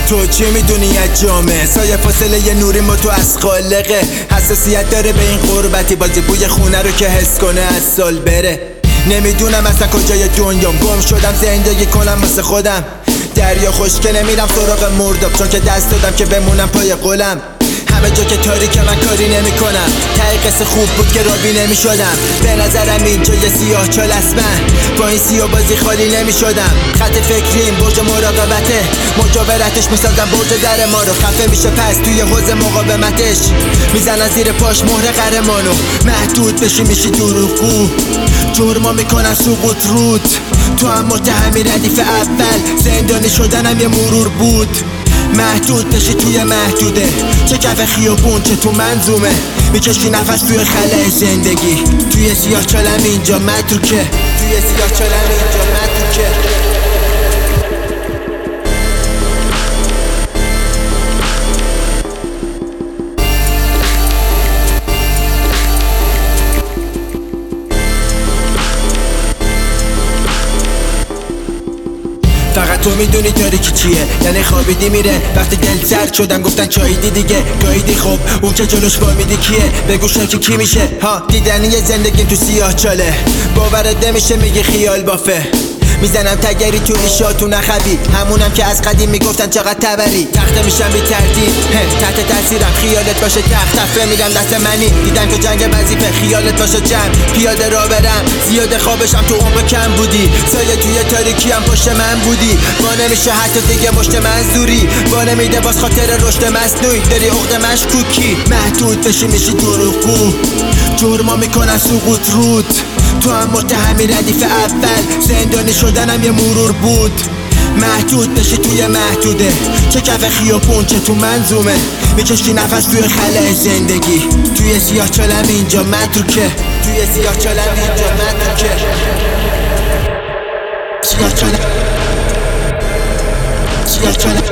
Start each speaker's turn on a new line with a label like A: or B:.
A: تو چی میدونی از جامعه؟ سایه فاصله یه نوری ما تو از خالقه. حساسیت داره به این قربتی، بازی بوی خونه رو که حس کنه از سال بره. نمیدونم اصلا کجای دنیام، گم شدم زندگی کنم واسه خودم. دریا خشکه نمیرم سراغ مرداب، چون که دست دادم که بمونم پای قولم. همه جا که تاریکه من کاری نمی کنم. ته قصه خوب بود که راوی نمی شدم. به نظرم اینجا یه سیاه چال است، من با این سیاه بازی خالی نمی شدم. خط فکریم برج مراقبته، مجاورتش میسازم برج در ما رو. خفه میشه پس توی حوض مقاومتش، میزنن زیر پاش مهر قهرمانو. محدود بشی میشی دروغگو، جرما میکنن سقوط رود. تو هم متهمی ردیف اول، زندانی شدنم یه مرور بود. محدود بشی توی محدوده، چه کف خیابون چه تو منظومه. میکشی نفس توی خلأ زندگی، توی سیاه چالم اینجا متروکه، توی سیاه چالم اینجا متروکه. فقط تو میدونی تاریکی چیه، یعنی خوابیدی میره وقتی دل سرد شدم گفتن چاییدی دیگه گاییدی. خب اون که جلوش وامیدی کیه؟ بگو شاکی کی میشه؟ ها دیدنی زندگی تو سیاه چاله، باورت نمیشه میگی خیال بافه. میزنم تگری تو ایشا تو نخبی، همونم که از قدیم میگفتن چقدر تبری. تخته میشم بی تردید تحت تاثیرم، خیالت باشه تخت تفره میرم دست منی. دیدم که جنگ وظیفه خیالت باشه جمع، پیاده را برم زیاد خوابشم تو عمق کم بودی. سایه توی تاریکی هم پشت من بودی، با نمیشه حتی دیگه مشت منظوری، با نمیده باز خاطر رشد مصنوعی. داری عقد مشکوکی، محدود بشی میشی دروغگو، جرما میکنن سقوط رود. تو هم متهمی ردیف اول، زندانی شدنم یه مرور بود. محدود بشی توی محدوده، چه کف خیابون چه تو منظومه. میکشی نفس توی خلأ زندگی، توی سیاه چالم اینجا متروکه، توی سیاه چالم اینجا متروکه. سیاه چالم